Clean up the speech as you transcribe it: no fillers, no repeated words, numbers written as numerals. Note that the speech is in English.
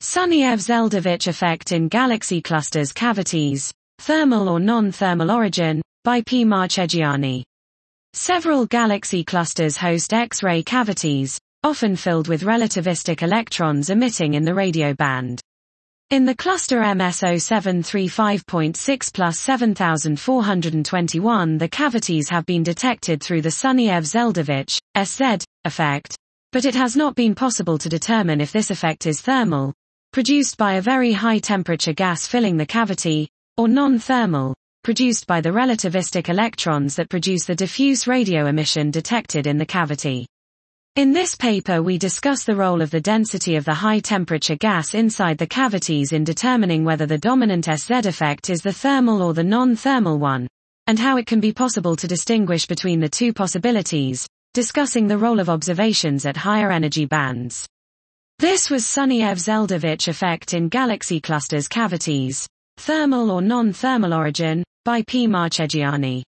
Sunyaev-Zeldovich effect in galaxy clusters cavities, thermal or non-thermal origin, by P. Marchegiani. Several galaxy clusters host X-ray cavities, often filled with relativistic electrons emitting in the radio band. In the cluster MS0735.6 plus 7421 the cavities have been detected through the Sunyaev-Zeldovich (SZ) effect, but it has not been possible to determine if this effect is thermal, produced by a very high temperature gas filling the cavity, or non-thermal, produced by the relativistic electrons that produce the diffuse radio emission detected in the cavity. In this paper we discuss the role of the density of the high-temperature gas inside the cavities in determining whether the dominant SZ effect is the thermal or the non-thermal one, and how it can be possible to distinguish between the two possibilities, discussing the role of observations at higher energy bands. This was Sunyaev-Zeldovich effect in galaxy clusters cavities, thermal or non-thermal origin, by P. Marchegiani.